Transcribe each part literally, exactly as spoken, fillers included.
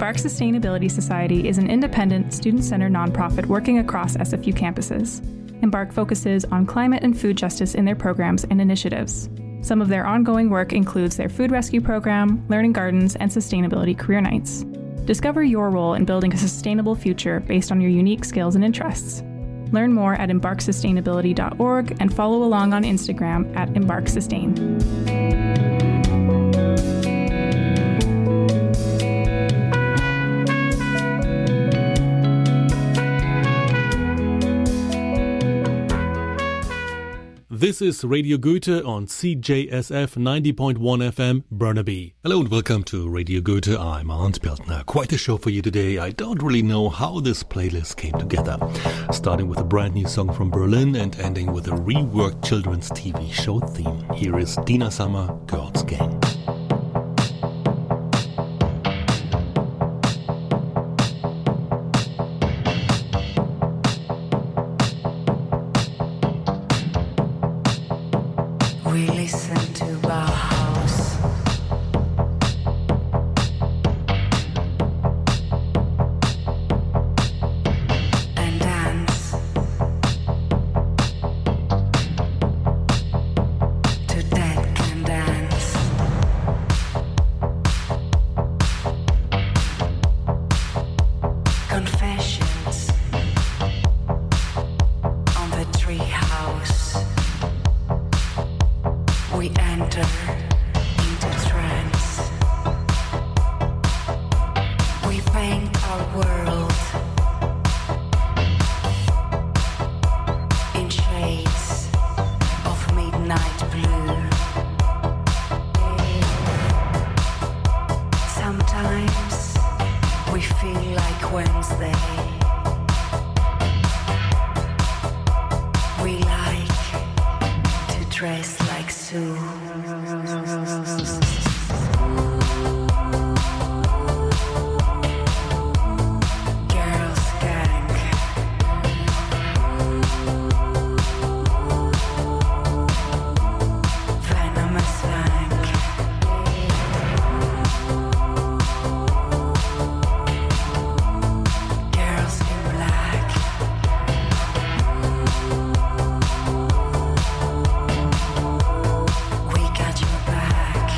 Embark Sustainability Society is an independent, student-centered nonprofit working across S F U campuses. Embark focuses on climate and food justice in their programs and initiatives. Some of their ongoing work includes their food rescue program, learning gardens, and sustainability career nights. Discover your role in building a sustainable future based on your unique skills and interests. Learn more at embark sustainability dot org and follow along on Instagram at embark sustain. This is Radio Goethe on C J S F ninety point one F M, Burnaby. Hello and welcome to Radio Goethe. I'm Arndt Beltner. Quite a show for you today. I don't really know how this playlist came together. Starting with a brand new song from Berlin and ending with a reworked children's T V show theme. Here is Dina Summer, Girls Gang. Back.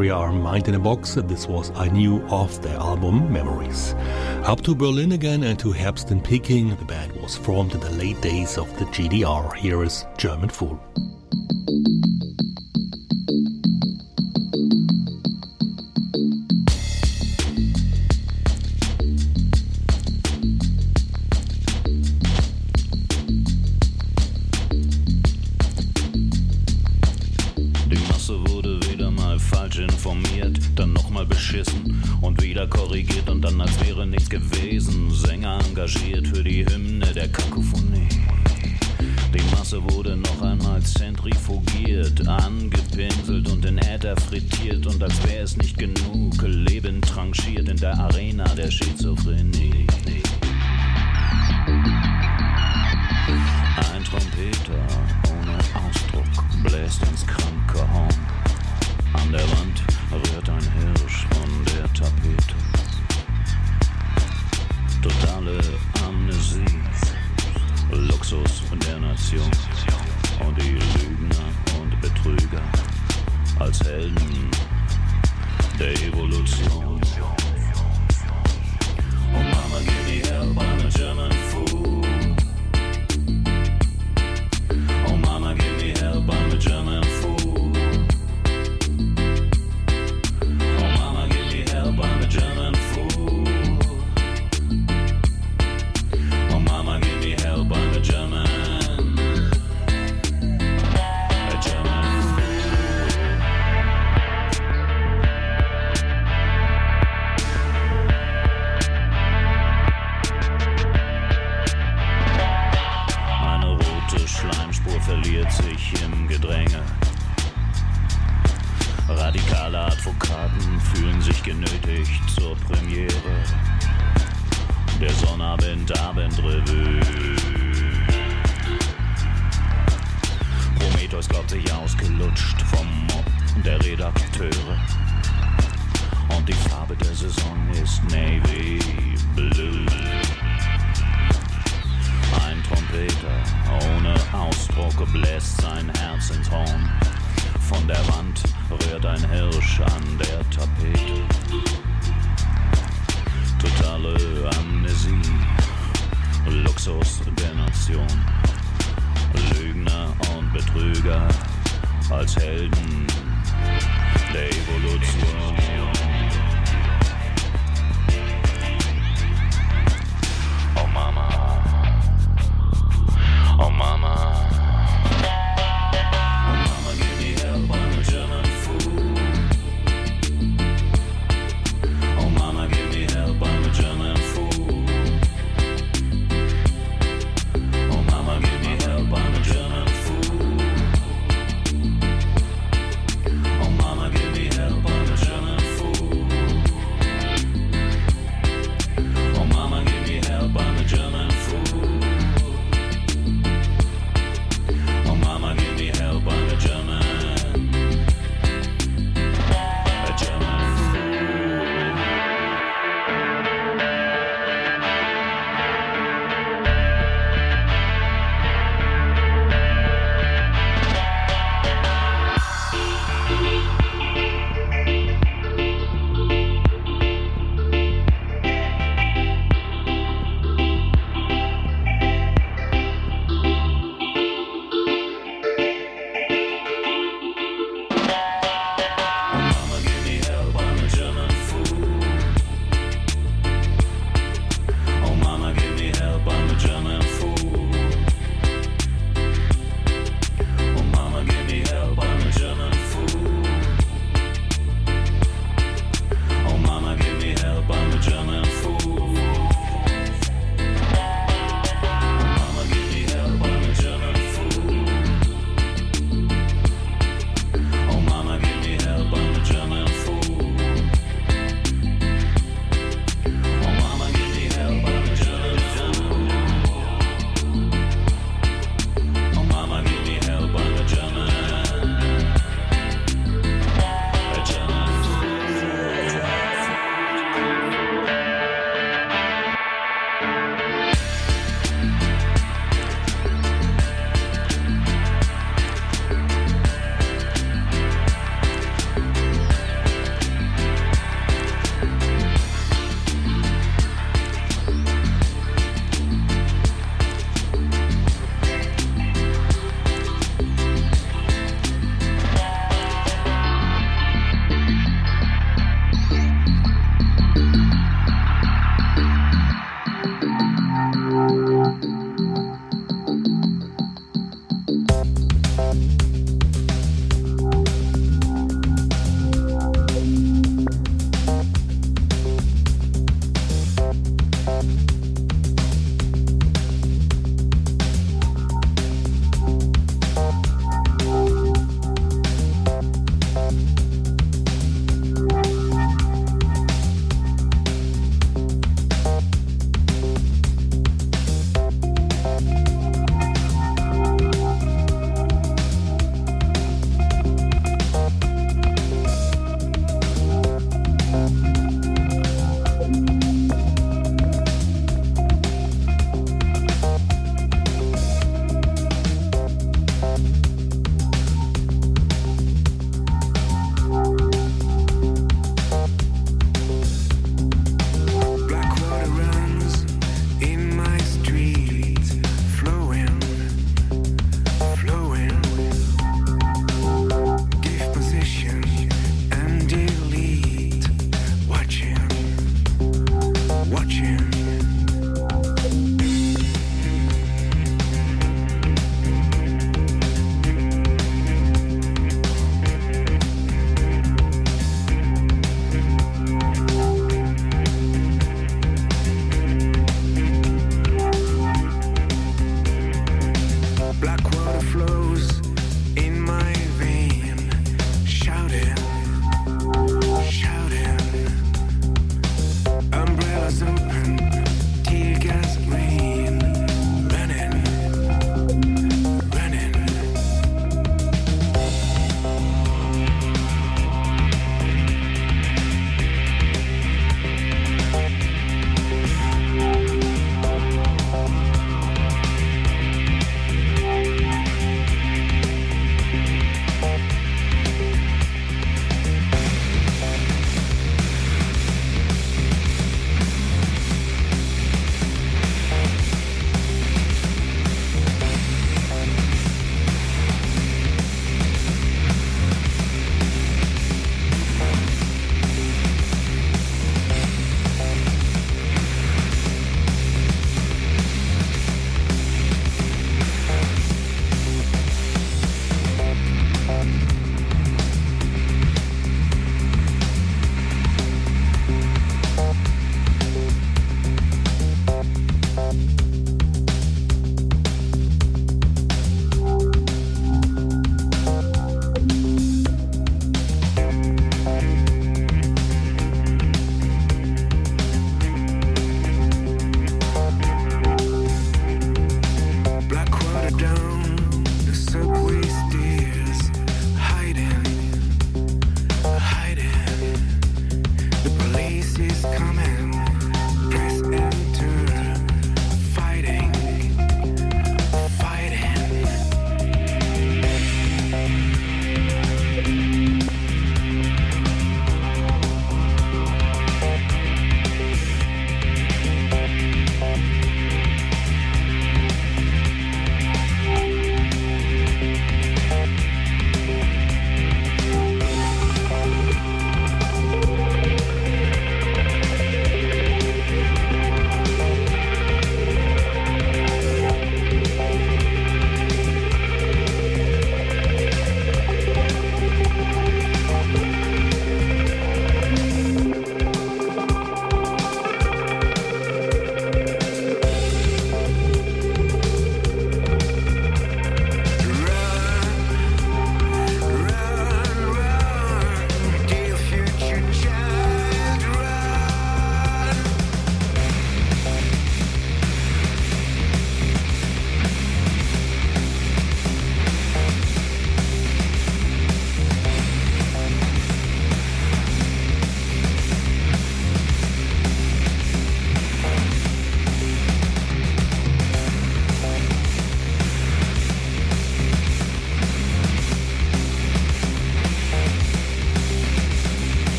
Austria are Mind in a Box. This was I Knew off their album Memories. Up to Berlin again and to Herbst in Peking. The band was formed in the late days of the G D R. Here is German Fool. Informiert, dann nochmal beschissen und wieder korrigiert und dann als wäre nichts gewesen. Sänger engagiert für die Hymne der Kakophonie. Die Masse wurde noch einmal zentrifugiert, angepinselt und in Äther frittiert und als wäre es nicht genug, Leben tranchiert in der Arena der Schizophrenie. Ein Trompeter ohne Ausdruck bläst ins kranke Horn. An der Wand rührt ein Hirsch von der Tapete. Totale Amnesie, Luxus der Nation und die Lügner und Betrüger als Helden der Evolution. Oh Mama, give me help, I'm a German fool. Oh Mama, give me help, I'm a German fool. I'm a German fool. Oh Mama, give me help, I'm a German, a German fool. Eine rote Schleimspur verliert sich im Gedränge. Radikale Advokaten fühlen sich genötigt zur Premiere der Sonnabend-Abend-Revue. Prometheus glaubt sich ausgelutscht vom Mob der Redakteure. Und die Farbe der Saison ist Navy Blue. Ein Trompeter ohne Ausdruck bläst sein Herz ins Horn. Von der Wand rührt ein Hirsch an der Tapete. Totale Amnesie, Luxus der Nation. Lügner und Betrüger als Helden der Evolution. Oh Mama, oh Mama. Oh Mama, give me help, I'm a German fool.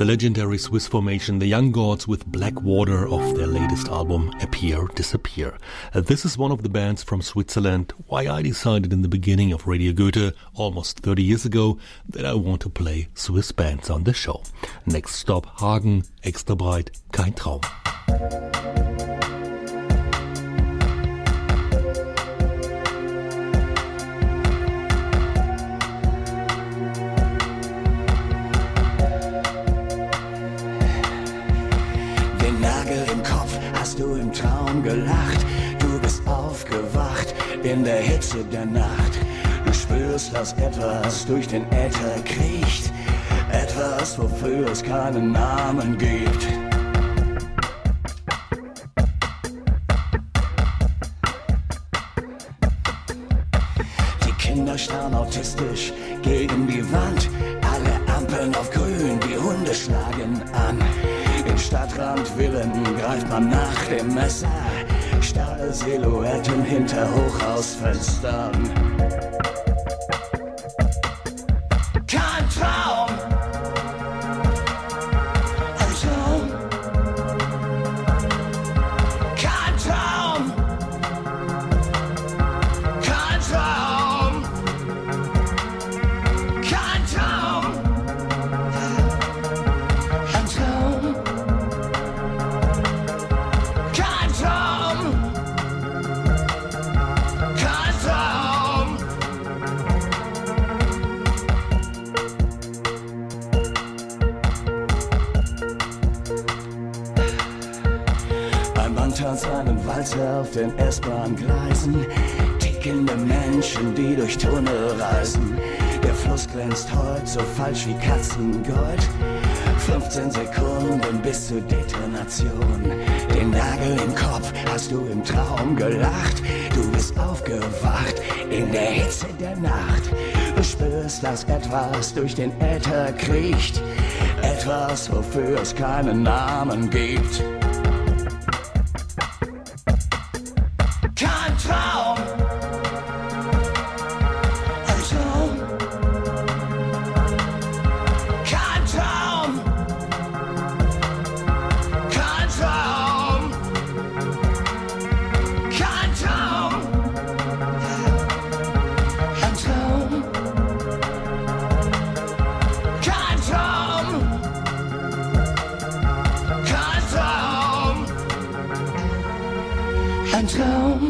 the legendary Swiss formation The Young Gods with Blackwater off their latest album Appear, Disappear. Uh, this is one of the bands from Switzerland. Why I decided in the beginning of Radio Goethe, almost thirty years ago, that I want to play Swiss bands on the show. Next stop, Hagen, Extra breit, kein Traum. Du im Traum gelacht, du bist aufgewacht in der Hitze der Nacht. Du spürst, dass etwas durch den Äther kriecht, etwas, wofür es keinen Namen gibt. Die Kinder starren autistisch gegen die Wand, alle Ampeln auf grün, die Hunde schlagen an. In Stadtrandvillen greift man nach dem Messer, starre Silhouetten hinter Hochhausfenstern. Kein Traum, ein Traum, kein Traum, kein Traum, kein Traum, ein Traum. Tanzt einen Walzer auf den S-Bahn-Gleisen, tickende Menschen, die durch Tunnel reisen. Der Fluss glänzt heute so falsch wie Katzengold. fünfzehn Sekunden bis zur Detonation. Den Nagel im Kopf hast du im Traum gelacht. Du bist aufgewacht in der Hitze der Nacht. Du spürst, dass etwas durch den Äther kriecht. Etwas, wofür es keinen Namen gibt. Kein Traum, ein Traum, kein Traum, kein Traum, kein Traum, ein Traum, kein Traum, kein Traum, ein Traum.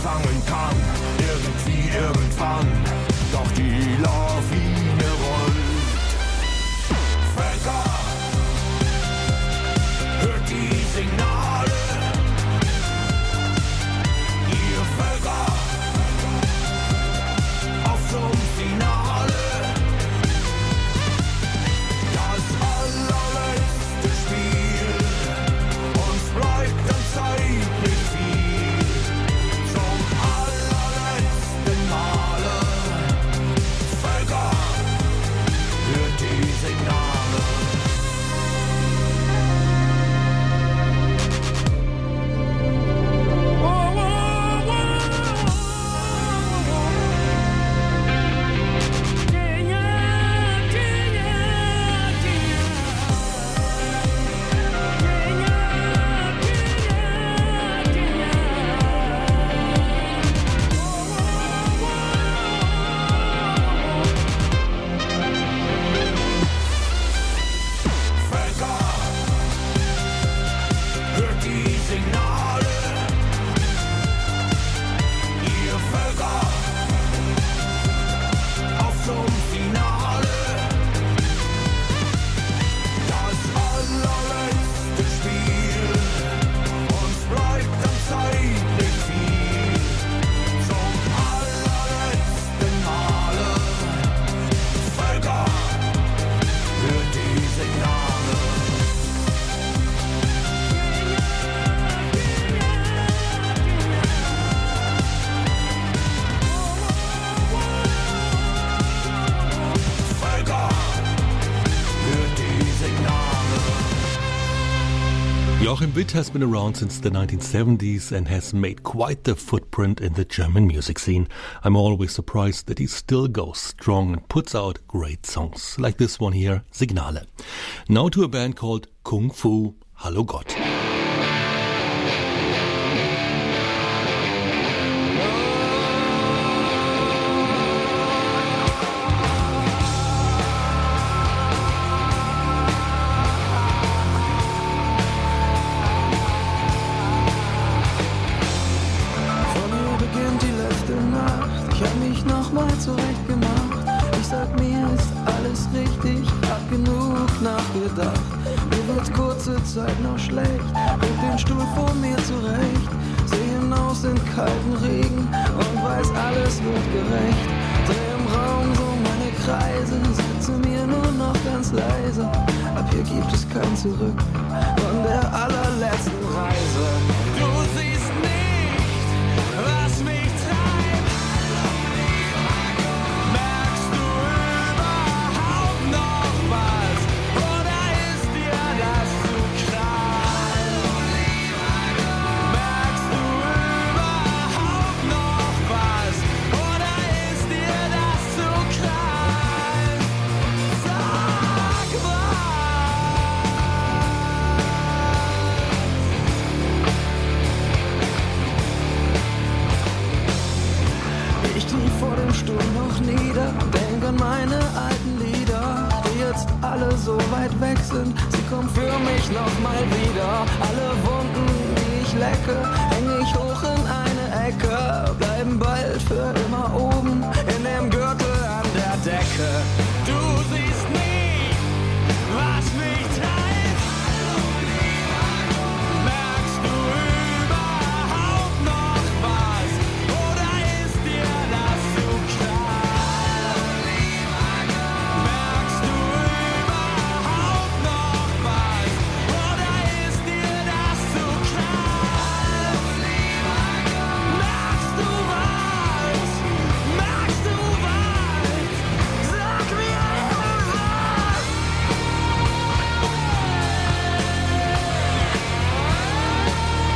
fangen kann. Irgendwie, irgendwann, doch die Lawine rollt. Völker, hört die Signale. Ihr Völker, auf zum Finale. Das allerletzte Spiel, uns bleibt an Zeit nicht viel. Zum allerletzten Male, Völker, hört die Signale. Joachim Witt has been around since the nineteen seventies and has made quite the footprint in the German music scene. I'm always surprised that he still goes strong and puts out great songs, like this one here, Signale. Now to a band called Kung Fu, Hallo Gott. Zeit noch schlecht, rück den Stuhl vor mir zurecht, seh hinaus in kalten Regen und weiß, alles wird gerecht. Dreh im Raum so meine Kreise, sitze mir nur noch ganz leise. Ab hier gibt es kein Zurück von der allerletzten Reise. Du siehst nicht, was mich treibt. Merkst du überhaupt noch was? Oder ist dir das zu krass? Merkst du überhaupt noch was? Oder ist dir das zu krass? Sag was! Ich knie vor dem Sturm noch nieder, denk an meine alten Lieder, die jetzt alle so weit weg sind. Sie kommen für mich noch mal wieder. Alle Wunden, die ich lecke,